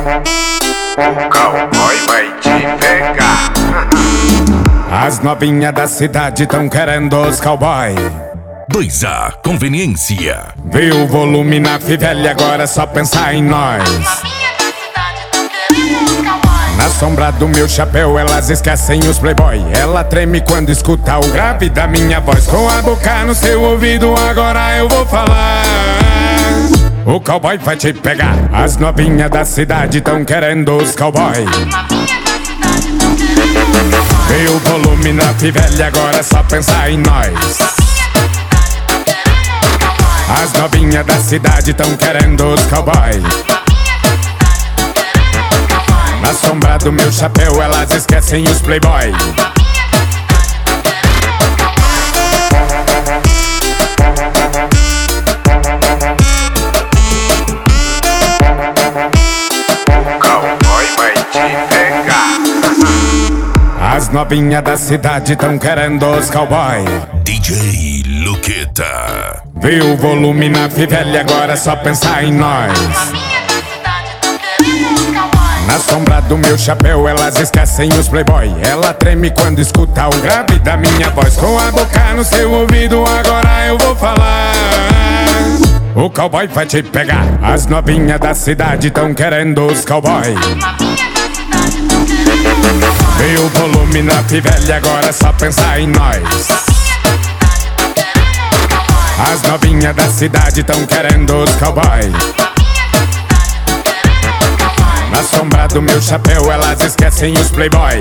O cowboy vai te pegar. As novinhas da cidade tão querendo os cowboy. 2A Conveniência. Vê o volume na fivela, agora é só pensar em nós. Na sombra do meu chapéu elas esquecem os playboy. Ela treme quando escuta o grave da minha voz. Com a boca no seu ouvido agora eu vou falar. O cowboy vai te pegar. As novinhas da cidade tão querendo os cowboy. Vê o volume na fivela, agora é só pensar em nós. As novinhas da cidade tão querendo os cowboy. Na sombra do meu chapéu elas esquecem os playboy. O cowboy vai te pegar. As novinhas da cidade tão querendo os cowboy. DJ Luqueta. Vê o volume na fivela, agora é só pensar em nós. Na sombra do meu chapéu elas esquecem os playboy. Ela treme quando escuta o grave da minha voz. Com a boca no seu ouvido agora eu vou falar. O cowboy vai te pegar. As novinhas da cidade tão querendo os cowboy. Vê o volume na fivela, agora é só pensar em nós. As novinhas da cidade tão querendo os cowboy. Na sombra do meu chapéu elas esquecem os playboy.